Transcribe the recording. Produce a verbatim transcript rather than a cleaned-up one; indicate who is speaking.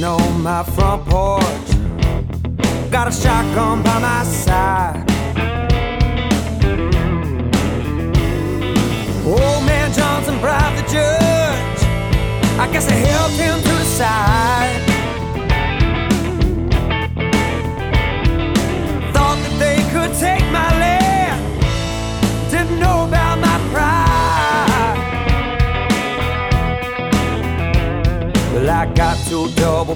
Speaker 1: sitting on my front porch, got a shotgun by my side. Old man Johnson bribed the judge, I guess I helped him to the side. Thought that they could take my land, didn't know about my pride. Well, I got to double